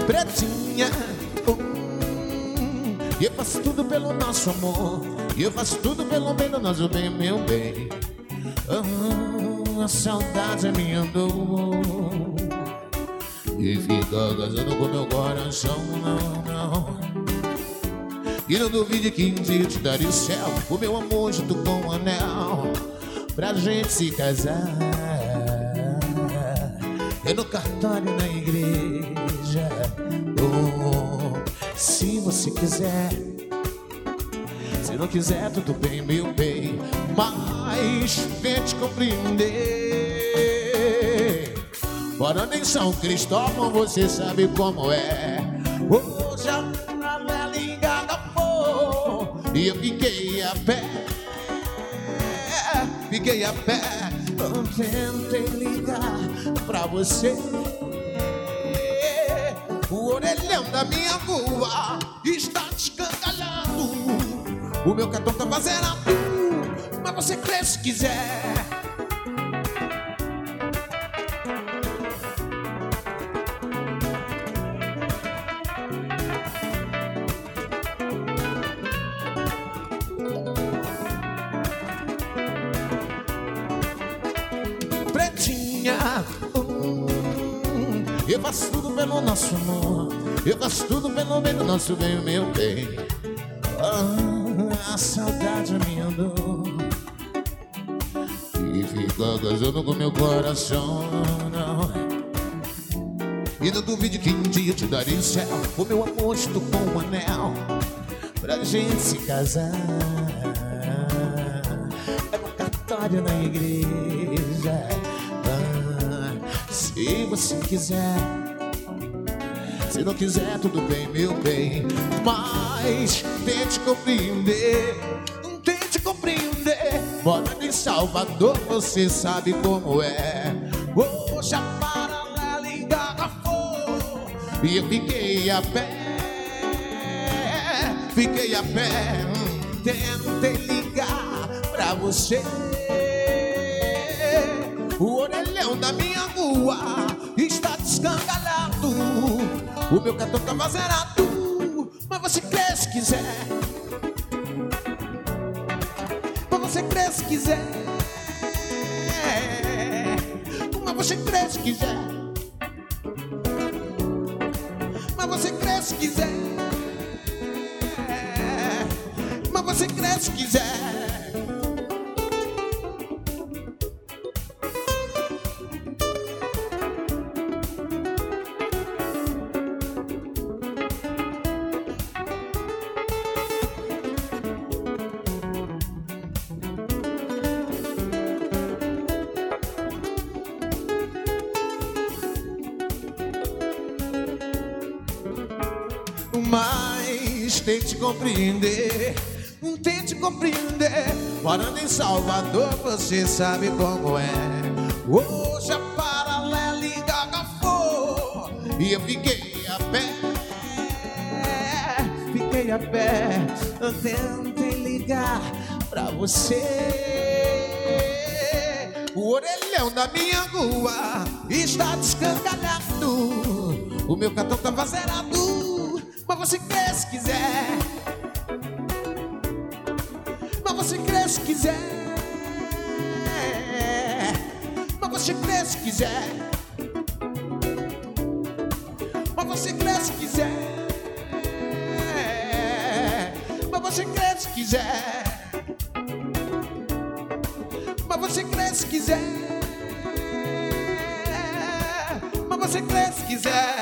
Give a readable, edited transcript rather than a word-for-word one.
Pretinha, eu faço tudo pelo nosso amor, eu faço tudo pelo bem do nosso bem, meu bem. A saudade me andou e fica gozando com meu coração, não. E não duvide que um dia eu te darei o céu, o meu amor junto com o anel, pra gente se casar. É no cartório, na igreja. Se você quiser, se não quiser, tudo bem, meu bem, mas tente compreender. Morando em São Cristóvão, você sabe como é. Hoje a janela ligada for e eu fiquei a pé. Eu tentei ligar pra você. O orelhão da minha rua está descangalhado, o meu cartão tá zerado, mas você crê se quiser. Pretinha, eu faço tudo pelo nosso amor, eu faço tudo pelo bem do nosso bem, meu bem. A saudade me andou e fica gozando com meu coração, não. E não duvide que um dia eu te darei o céu, o meu amor junto com o anel, pra gente se casar. É no cartório, na igreja. Se você quiser, se não quiser, tudo bem, meu bem, mas tente compreender, tente compreender. Morando em Salvador, você sabe como é. Hoje a paralela engarrafou e eu fiquei a pé. Tentei ligar pra você. O orelhão da minha rua está descangalhado, o meu cartão tá zerado, mas você crê se quiser. Mas você crê se quiser. Mas você crê se quiser. Mas você crê se quiser. Mas você crê se quiser. Mas tente compreender, tente compreender. Morando em Salvador, você sabe como é. Hoje a paralela engarrafou e eu fiquei a pé. Eu tentei ligar pra você. O orelhão da minha rua está descangalhado, o meu cartão tá zerado, mas você crê se quiser. Mas você crê se quiser. Mas você crê se quiser. Mas você crê se quiser. Mas você crê se quiser. Mas você crê se quiser. Mas você crê se quiser.